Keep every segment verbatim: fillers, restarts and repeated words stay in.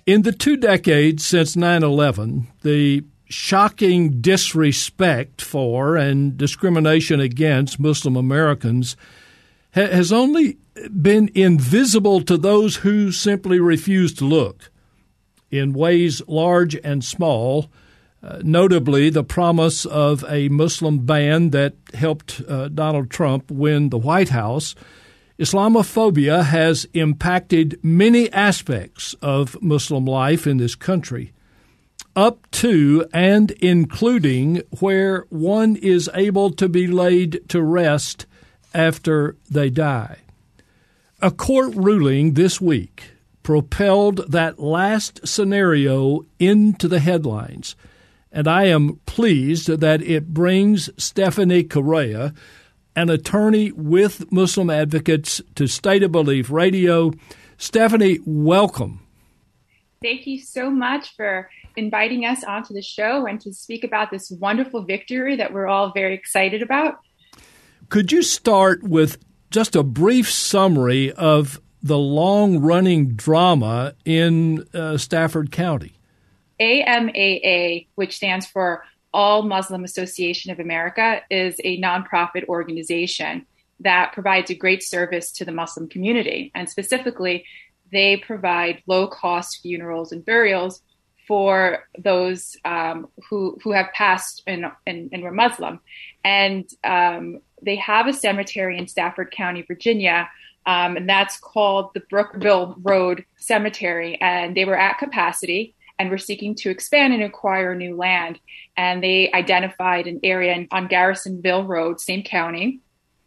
In the two decades since nine eleven, the shocking disrespect for and discrimination against Muslim Americans ha- has only been invisible to those who simply refuse to look in ways large and small, uh, notably the promise of a Muslim ban that helped uh, Donald Trump win the White House. Islamophobia has impacted many aspects of Muslim life in this country, up to and including where one is able to be laid to rest after they die. A court ruling this week propelled that last scenario into the headlines, and I am pleased that it brings Stephanie Correa, an attorney with Muslim Advocates, to State of Belief Radio. Stephanie, welcome. Thank you so much for inviting us onto the show and to speak about this wonderful victory that we're all very excited about. Could you start with just a brief summary of the long-running drama in uh, Stafford County? A M A A, which stands for All Muslim Association of America, is a nonprofit organization that provides a great service to the Muslim community. And specifically, they provide low-cost funerals and burials for those um, who who have passed and, and, and were Muslim. And um, they have a cemetery in Stafford County, Virginia, um, and that's called the Brookville Road Cemetery. And they were at capacity and were seeking to expand and acquire new land. And they identified an area on Garrisonville Road, same county.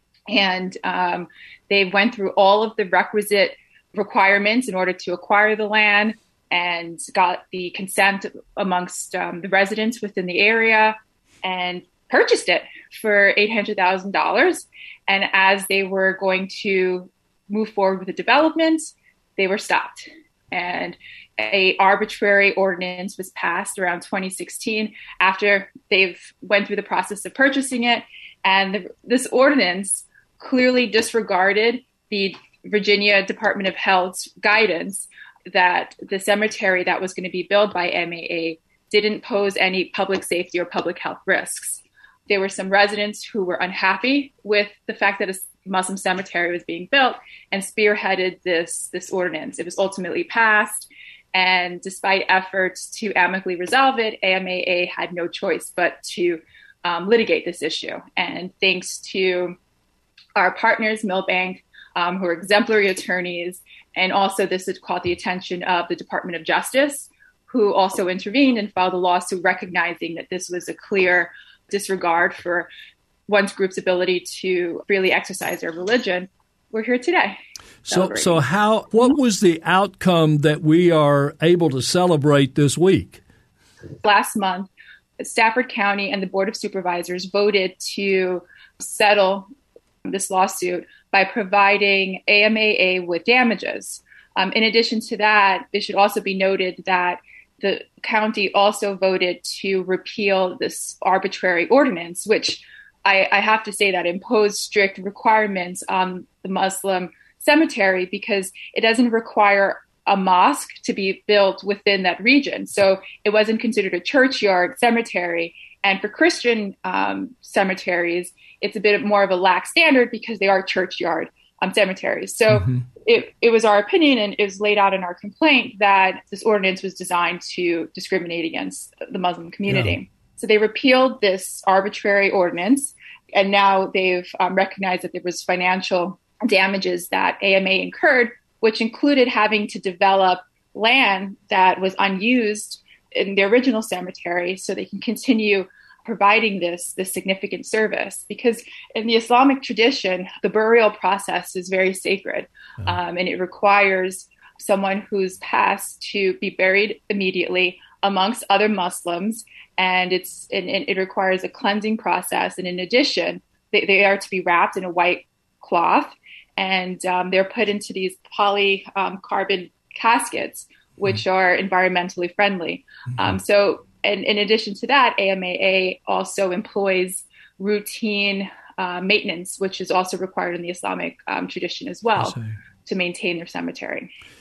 And um, they went through all of the requisite requirements in order to acquire the land and got the consent amongst um, the residents within the area and purchased it for eight hundred thousand dollars. And as they were going to move forward with the development, they were stopped. And a arbitrary ordinance was passed around twenty sixteen after they've went through the process of purchasing it. And the, this ordinance clearly disregarded the Virginia Department of Health's guidance that the cemetery that was going to be built by M A A didn't pose any public safety or public health risks. There were some residents who were unhappy with the fact that a Muslim cemetery was being built and spearheaded this, this ordinance. It was ultimately passed, and despite efforts to amicably resolve it, A M A A had no choice but to um, litigate this issue. And thanks to our partners, Milbank, um, who are exemplary attorneys, and also this had caught the attention of the Department of Justice, who also intervened and filed a lawsuit recognizing that this was a clear disregard for one's group's ability to freely exercise their religion. We're here today. So, so how? What was the outcome that we are able to celebrate this week? Last month, Stafford County and the Board of Supervisors voted to settle this lawsuit by providing A M A A with damages. Um, in addition to that, it should also be noted that the county also voted to repeal this arbitrary ordinance, which I, I have to say that imposed strict requirements on the Muslim cemetery because it doesn't require a mosque to be built within that region. So it wasn't considered a churchyard cemetery. And for Christian um, cemeteries, it's a bit more of a lax standard because they are churchyard um, cemeteries. So mm-hmm. it, it was our opinion, and it was laid out in our complaint, that this ordinance was designed to discriminate against the Muslim community. Yeah. So they repealed this arbitrary ordinance, and now they've um, recognized that there was financial damages that A M A incurred, which included having to develop land that was unused in the original cemetery so they can continue providing this, this significant service. Because in the Islamic tradition, the burial process is very sacred, oh. um, and it requires someone who's passed to be buried immediately amongst other Muslims, and it's and, and it requires a cleansing process. And in addition, they, they are to be wrapped in a white cloth, and um, they're put into these polycarbon um, caskets, which mm-hmm. are environmentally friendly. Mm-hmm. Um, so, and in addition to that, A M A A also employs routine uh, maintenance, which is also required in the Islamic um, tradition as well, to maintain their cemetery.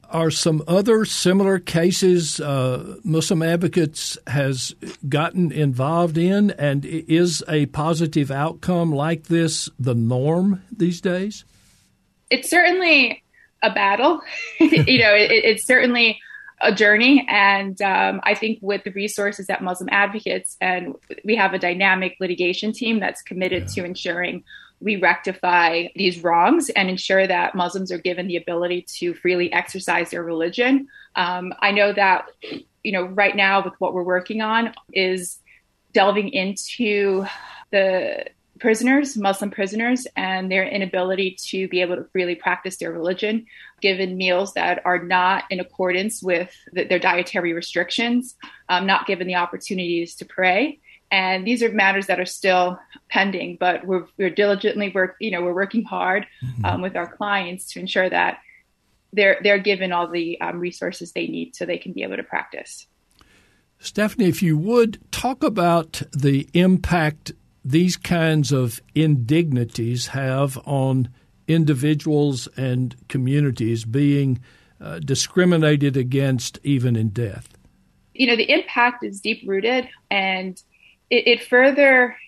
Are some other similar cases uh, Muslim Advocates has gotten involved in, and is a positive outcome like this the norm these days? It's certainly a battle. you know, it, it's certainly a journey. And um, I think with the resources at Muslim Advocates, and we have a dynamic litigation team that's committed yeah. to ensuring we rectify these wrongs and ensure that Muslims are given the ability to freely exercise their religion. Um, I know that, you know, right now with what we're working on is delving into the prisoners, Muslim prisoners, and their inability to be able to freely practice their religion, given meals that are not in accordance with the, their dietary restrictions, um, not given the opportunities to pray. And these are matters that are still pending, but we're, we're diligently work, you know, we're working hard mm-hmm. um, with our clients to ensure that they're they're given all the um, resources they need so they can be able to practice. Stephanie, if you would talk about the impact these kinds of indignities have on individuals and communities being uh, discriminated against even in death. You know, the impact is deep rooted, and It, it further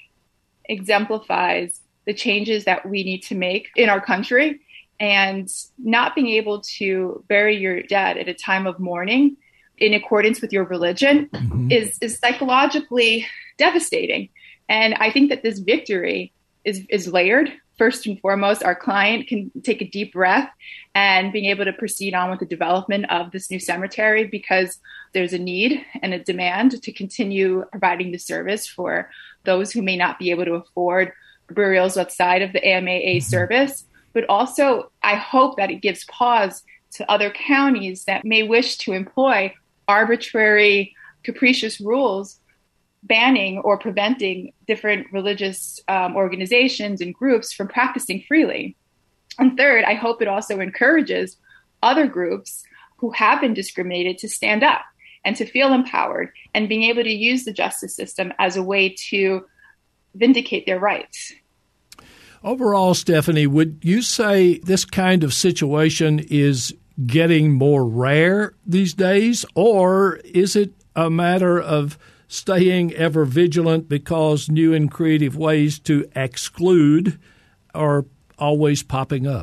exemplifies the changes that we need to make in our country, and not being able to bury your dead at a time of mourning in accordance with your religion mm-hmm. is, is psychologically devastating. And I think that this victory is, is layered. First and foremost, our client can take a deep breath and being able to proceed on with the development of this new cemetery, because there's a need and a demand to continue providing the service for those who may not be able to afford burials outside of the A M A A service. But also, I hope that it gives pause to other counties that may wish to employ arbitrary, capricious rules banning or preventing different religious um, organizations and groups from practicing freely. And third, I hope it also encourages other groups who have been discriminated to stand up and to feel empowered and being able to use the justice system as a way to vindicate their rights. Overall, Stephanie, would you say this kind of situation is getting more rare these days, or is it a matter of staying ever vigilant because new and creative ways to exclude are always popping up?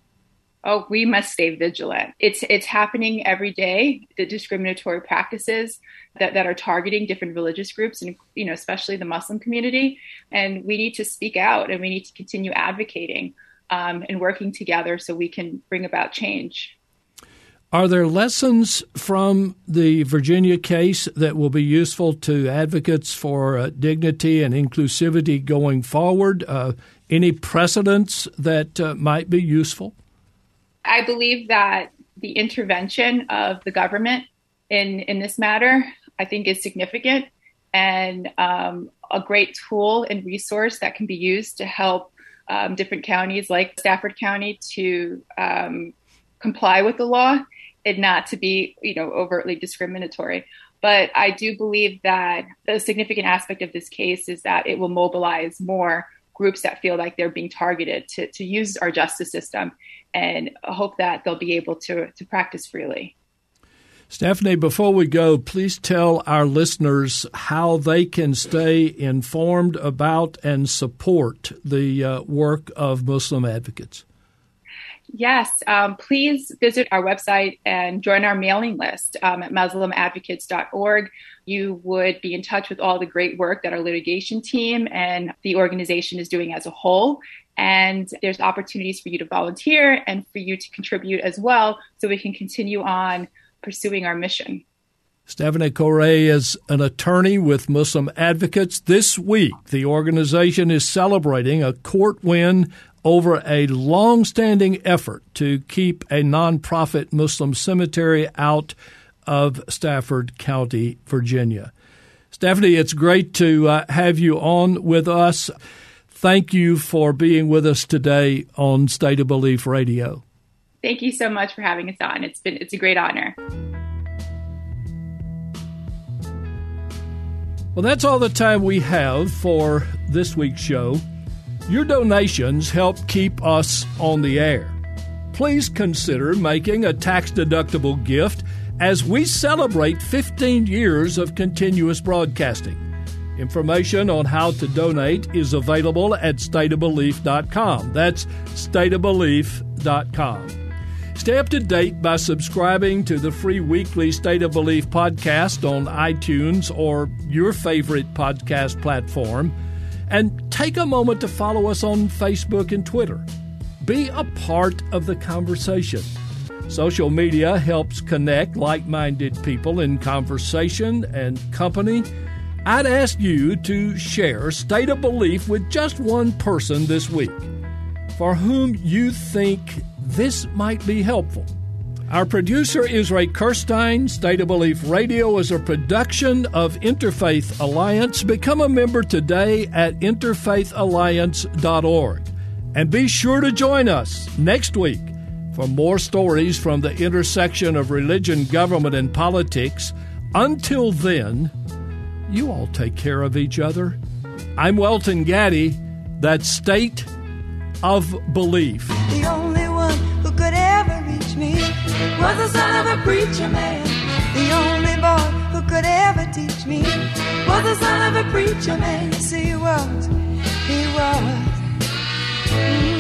Oh, we must stay vigilant. It's it's happening every day, the discriminatory practices that, that are targeting different religious groups, and you know, especially the Muslim community. And we need to speak out, and we need to continue advocating um, and working together so we can bring about change. Are there lessons from the Virginia case that will be useful to advocates for uh, dignity and inclusivity going forward? Uh, any precedents that uh, might be useful? I believe that the intervention of the government in, in this matter, I think, is significant and um, a great tool and resource that can be used to help um, different counties like Stafford County to um, comply with the law and not to be, you know, overtly discriminatory. But I do believe that the significant aspect of this case is that it will mobilize more groups that feel like they're being targeted to, to use our justice system, and hope that they'll be able to, to practice freely. Stephanie, before we go, please tell our listeners how they can stay informed about and support the uh, work of Muslim Advocates. Yes, um, please visit our website and join our mailing list um, at muslim advocates dot org. You would be in touch with all the great work that our litigation team and the organization is doing as a whole. And there's opportunities for you to volunteer and for you to contribute as well, so we can continue on pursuing our mission. Stephanie Correa is an attorney with Muslim Advocates. This week, the organization is celebrating a court win over a long-standing effort to keep a nonprofit Muslim cemetery out of Stafford County, Virginia. Stephanie, it's great to uh, have you on with us. Thank you for being with us today on State of Belief Radio. Thank you so much for having us on. It's been it's a great honor. Well, that's all the time we have for this week's show. Your donations help keep us on the air. please consider making a tax-deductible gift as we celebrate fifteen years of continuous broadcasting. Information on how to donate is available at state of belief dot com. That's state of belief dot com. Stay up to date by subscribing to the free weekly State of Belief podcast on iTunes or your favorite podcast platform. And take a moment to follow us on Facebook and Twitter. Be a part of the conversation. Social media helps connect like-minded people in conversation and company. I'd ask you to share State of Belief with just one person this week for whom you think this might be helpful. Our producer is Ray Kirstein. State of Belief Radio is a production of Interfaith Alliance. Become a member today at interfaith alliance dot org. And be sure to join us next week for more stories from the intersection of religion, government, and politics. Until then, you all take care of each other. I'm Welton Gaddy. That's State of Belief. The only one who could ever reach me was the son of a preacher man. The only boy who could ever teach me was the son of a preacher man. Yes, he was. He was. Mm-hmm.